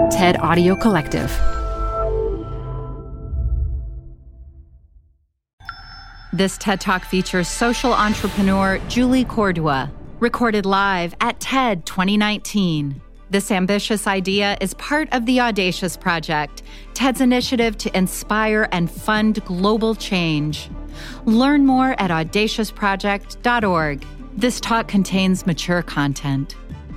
TED Audio Collective. This TED Talk features social entrepreneur Julie Cordua, recorded live at TED 2019. This ambitious idea is part of the Audacious Project, TED's initiative to inspire and fund global change. Learn more at audaciousproject.org. This talk contains mature content.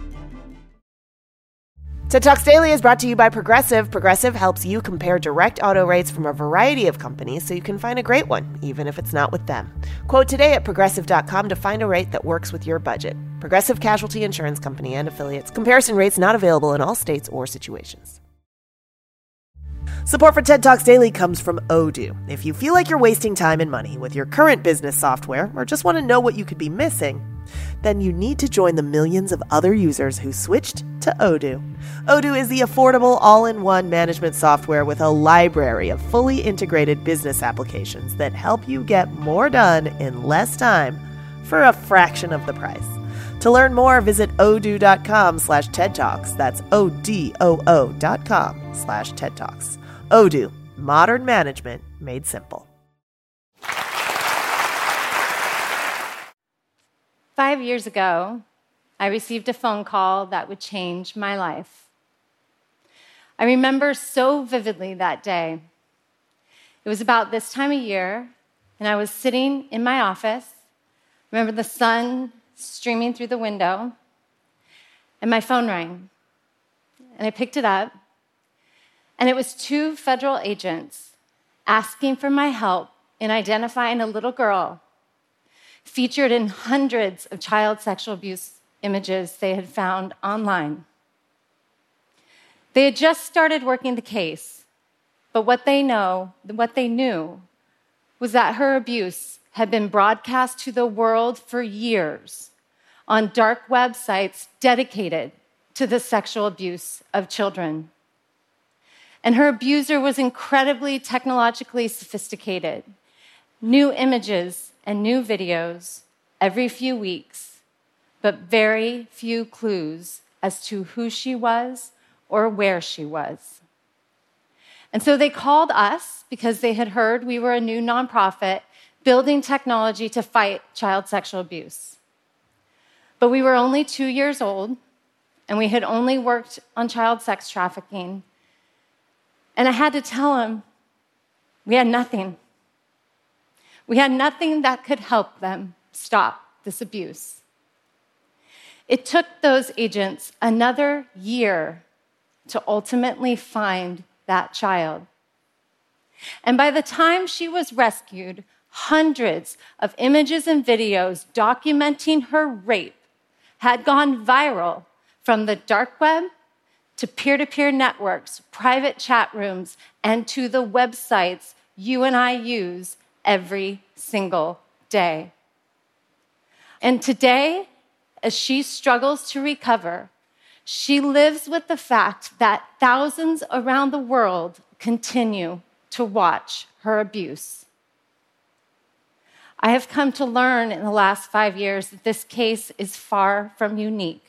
TED Talks Daily is brought to you by Progressive. Progressive helps you compare direct auto rates from a variety of companies so you can find a great one, even if it's not with them. Quote today at Progressive.com to find a rate that works with your budget. Progressive Casualty Insurance Company and Affiliates. Comparison rates not available in all states or situations. Support for TED Talks Daily comes from Odoo. If you feel like you're wasting time and money with your current business software or just want to know what you could be missing, then you need to join the millions of other users who switched to Odoo. Odoo is the affordable all-in-one management software with a library of fully integrated business applications that help you get more done in less time for a fraction of the price. To learn more, visit odoo.com/TED Talks. That's ODOO.com/TED Talks. Odoo, modern management made simple. 5 years ago, I received a phone call that would change my life. I remember so vividly that day. It was about this time of year, and I was sitting in my office. I remember the sun streaming through the window, and my phone rang. And I picked it up, and it was 2 federal agents asking for my help in identifying a little girl featured in hundreds of child sexual abuse images they had found online. They had just started working the case, but what they knew was that her abuse had been broadcast to the world for years on dark websites dedicated to the sexual abuse of children. And her abuser was incredibly technologically sophisticated. New images and new videos every few weeks, but very few clues as to who she was or where she was. And so they called us because they had heard we were a new nonprofit building technology to fight child sexual abuse. But we were only 2 years old, and we had only worked on child sex trafficking. And I had to tell them we had nothing. We had nothing that could help them stop this abuse. It took those agents another year to ultimately find that child. And by the time she was rescued, hundreds of images and videos documenting her rape had gone viral from the dark web to peer-to-peer networks, private chat rooms, and to the websites you and I use every single day. And today, as she struggles to recover, she lives with the fact that thousands around the world continue to watch her abuse. I have come to learn in the last 5 years that this case is far from unique.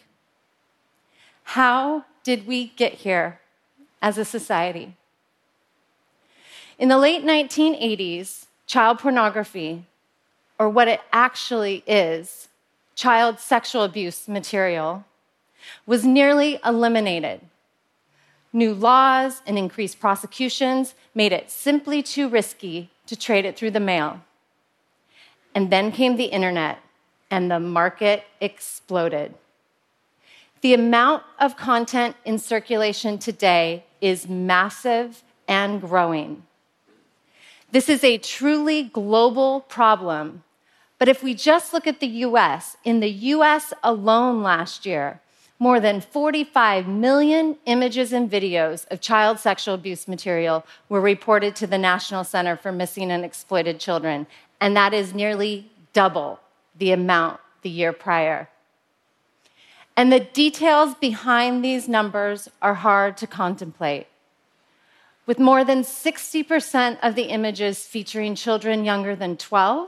How did we get here as a society? In the late 1980s, child pornography, or what it actually is, child sexual abuse material, was nearly eliminated. New laws and increased prosecutions made it simply too risky to trade it through the mail. And then came the internet, and the market exploded. The amount of content in circulation today is massive and growing. This is a truly global problem. But if we just look at the US, in the US alone last year, more than 45 million images and videos of child sexual abuse material were reported to the National Center for Missing and Exploited Children, and that is nearly double the amount the year prior. And the details behind these numbers are hard to contemplate. With more than 60% of the images featuring children younger than 12,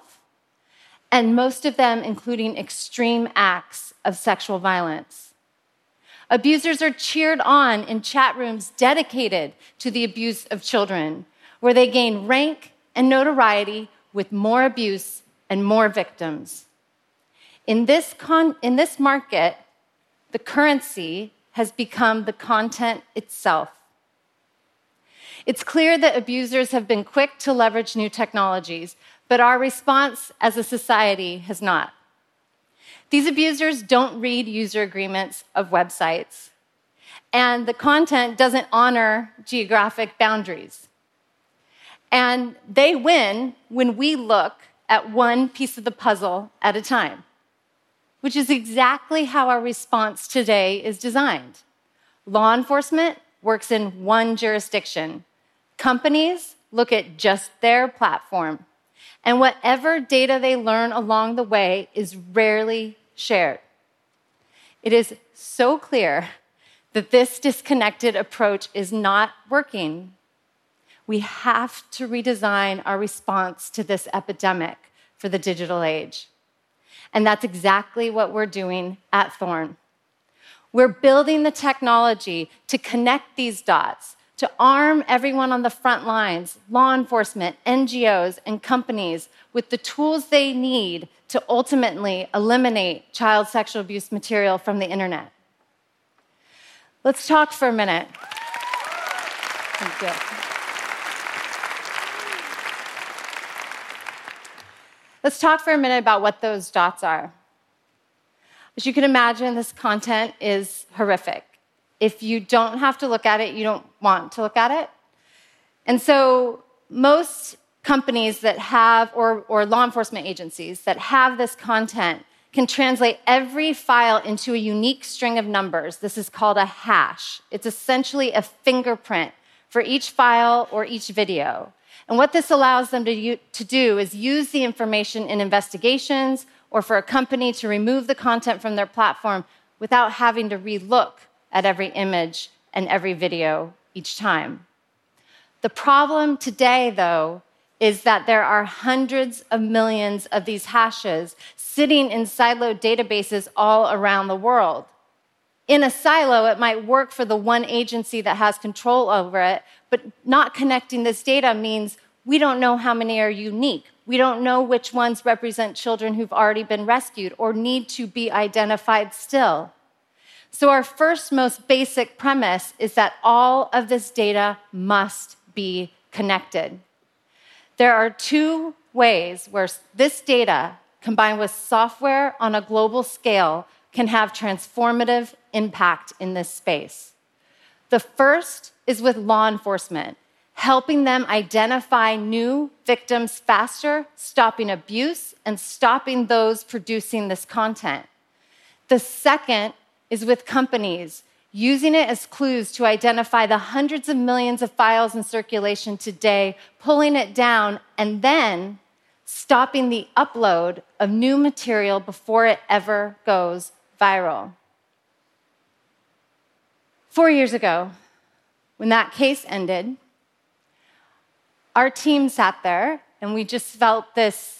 and most of them including extreme acts of sexual violence. Abusers are cheered on in chat rooms dedicated to the abuse of children, where they gain rank and notoriety with more abuse and more victims. In this market, the currency has become the content itself. It's clear that abusers have been quick to leverage new technologies, but our response as a society has not. These abusers don't read user agreements of websites, and the content doesn't honor geographic boundaries. And they win when we look at one piece of the puzzle at a time, which is exactly how our response today is designed. Law enforcement works in one jurisdiction. Companies look at just their platform, and whatever data they learn along the way is rarely shared. It is so clear that this disconnected approach is not working. We have to redesign our response to this epidemic for the digital age. And that's exactly what we're doing at Thorn. We're building the technology to connect these dots, to arm everyone on the front lines, law enforcement, NGOs, and companies with the tools they need to ultimately eliminate child sexual abuse material from the internet. Let's talk for a minute. Thank you. Let's talk for a minute about what those dots are. As you can imagine, this content is horrific. If you don't have to look at it, you don't want to look at it. And so most companies that have, or law enforcement agencies that have this content can translate every file into a unique string of numbers. This is called a hash. It's essentially a fingerprint for each file or each video. And what this allows them to do is use the information in investigations or for a company to remove the content from their platform without having to re-look at every image and every video each time. The problem today, though, is that there are hundreds of millions of these hashes sitting in siloed databases all around the world. In a silo, it might work for the one agency that has control over it, but not connecting this data means we don't know how many are unique. We don't know which ones represent children who've already been rescued or need to be identified still. So our first, most basic premise is that all of this data must be connected. There are two ways where this data, combined with software on a global scale, can have transformative impact in this space. The first is with law enforcement, helping them identify new victims faster, stopping abuse, and stopping those producing this content. The second is with companies, using it as clues to identify the hundreds of millions of files in circulation today, pulling it down, and then stopping the upload of new material before it ever goes viral. 4 years ago, when that case ended, our team sat there and we just felt this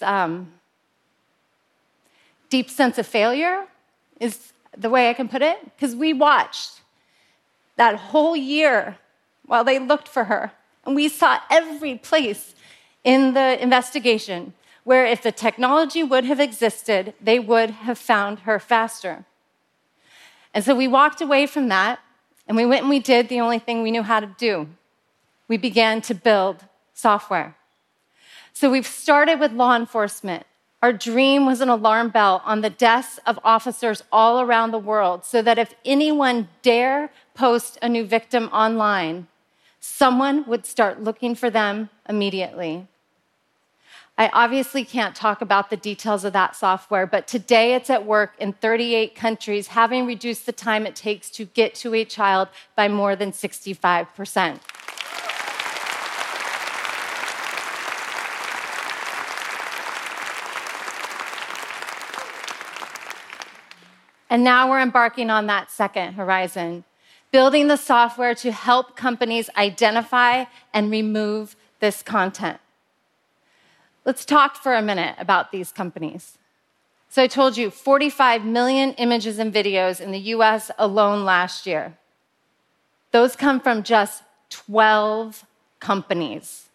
deep sense of failure, is the way I can put it, because we watched that whole year while they looked for her. And we saw every place in the investigation where if the technology would have existed, they would have found her faster. And so we walked away from that, and we went and we did the only thing we knew how to do. We began to build software. So we've started with law enforcement. Our dream was an alarm bell on the desks of officers all around the world so that if anyone dare post a new victim online, someone would start looking for them immediately. I obviously can't talk about the details of that software, but today it's at work in 38 countries, having reduced the time it takes to get to a child by more than 65%. And now we're embarking on that second horizon, building the software to help companies identify and remove this content. Let's talk for a minute about these companies. So I told you 45 million images and videos in the US alone last year. Those come from just 12 companies.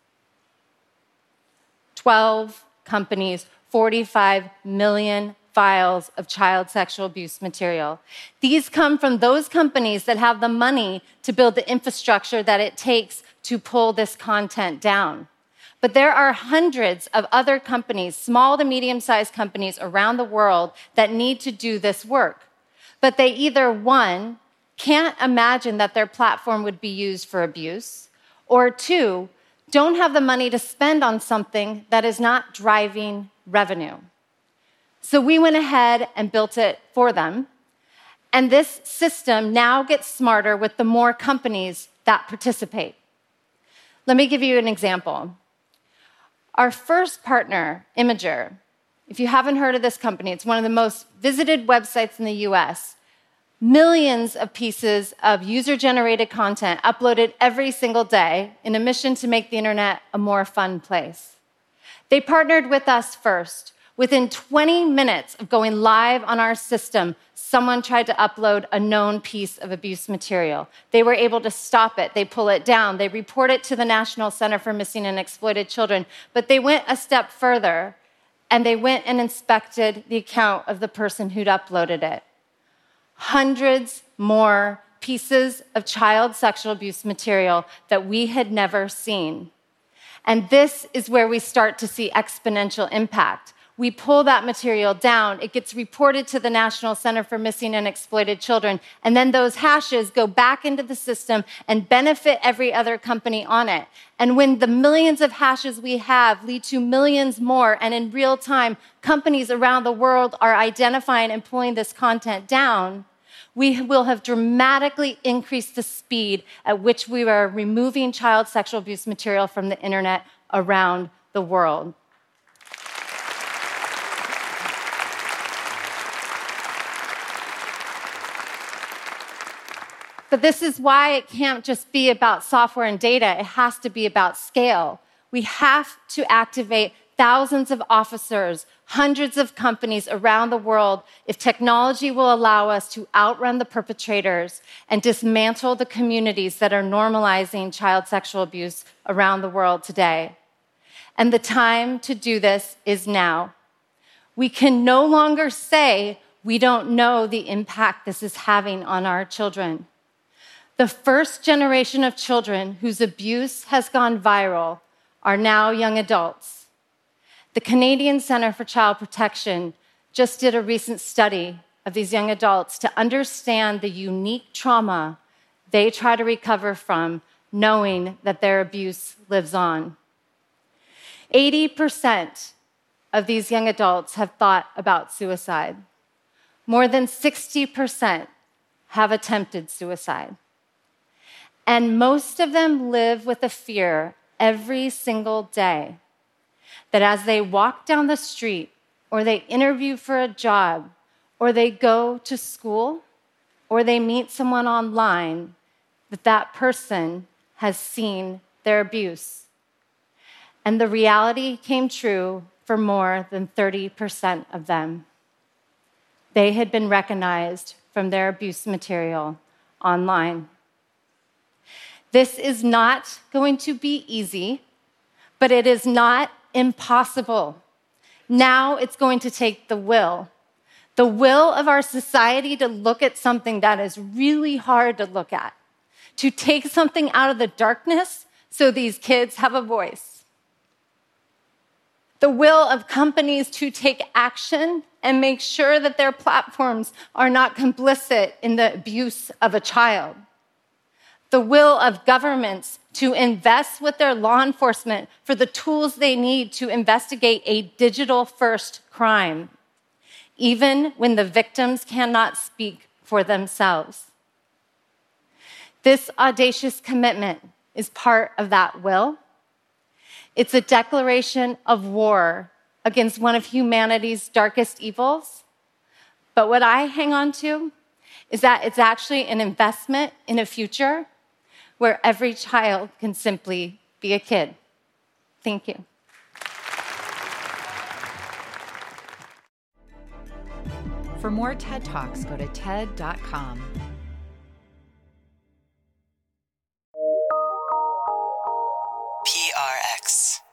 12 companies, 45 million files of child sexual abuse material. These come from those companies that have the money to build the infrastructure that it takes to pull this content down. But there are hundreds of other companies, small to medium-sized companies around the world that need to do this work. But they either, one, can't imagine that their platform would be used for abuse, or two, don't have the money to spend on something that is not driving revenue. So we went ahead and built it for them. And this system now gets smarter with the more companies that participate. Let me give you an example. Our first partner, Imgur, if you haven't heard of this company, it's one of the most visited websites in the US. Millions of pieces of user-generated content uploaded every single day in a mission to make the internet a more fun place. They partnered with us first. Within 20 minutes of going live on our system, someone tried to upload a known piece of abuse material. They were able to stop it. They pull it down. They report it to the National Center for Missing and Exploited Children. But they went a step further, and they went and inspected the account of the person who'd uploaded it. Hundreds more pieces of child sexual abuse material that we had never seen. And this is where we start to see exponential impact. We pull that material down, it gets reported to the National Center for Missing and Exploited Children, and then those hashes go back into the system and benefit every other company on it. And when the millions of hashes we have lead to millions more, and in real time, companies around the world are identifying and pulling this content down, we will have dramatically increased the speed at which we are removing child sexual abuse material from the internet around the world. But this is why it can't just be about software and data. It has to be about scale. We have to activate thousands of officers, hundreds of companies around the world if technology will allow us to outrun the perpetrators and dismantle the communities that are normalizing child sexual abuse around the world today. And the time to do this is now. We can no longer say we don't know the impact this is having on our children. The first generation of children whose abuse has gone viral are now young adults. The Canadian Centre for Child Protection just did a recent study of these young adults to understand the unique trauma they try to recover from, knowing that their abuse lives on. 80% of these young adults have thought about suicide. More than 60% have attempted suicide. And most of them live with a fear every single day that as they walk down the street, or they interview for a job, or they go to school, or they meet someone online, that person has seen their abuse. And the reality came true for more than 30% of them. They had been recognized from their abuse material online. This is not going to be easy, but it is not impossible. Now it's going to take the will of our society to look at something that is really hard to look at, to take something out of the darkness so these kids have a voice. The will of companies to take action and make sure that their platforms are not complicit in the abuse of a child. The will of governments to invest with their law enforcement for the tools they need to investigate a digital-first crime, even when the victims cannot speak for themselves. This audacious commitment is part of that will. It's a declaration of war against one of humanity's darkest evils. But what I hang on to is that it's actually an investment in a future where every child can simply be a kid. Thank you. For more TED Talks, go to TED.com. PRX.